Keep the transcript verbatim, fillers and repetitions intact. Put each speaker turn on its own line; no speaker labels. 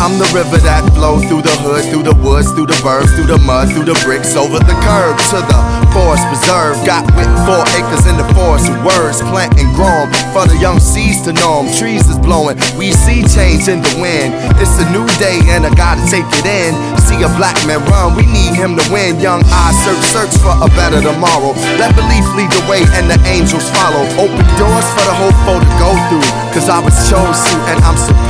I'm the river that flows through the hood, through the woods, through the burbs, through the mud, through the bricks, over the curb to the forest preserve. Got with four acres in the forest of words, plant and grown for the young seeds to know 'em. Trees is blowing, we see change in the wind. It's a new day and I gotta take it in. See a black man run, we need him to win. Young eyes search, search for a better tomorrow. Let belief lead the way and the angels follow. Open doors for the hopeful to go through, cause I was chosen and I'm supposed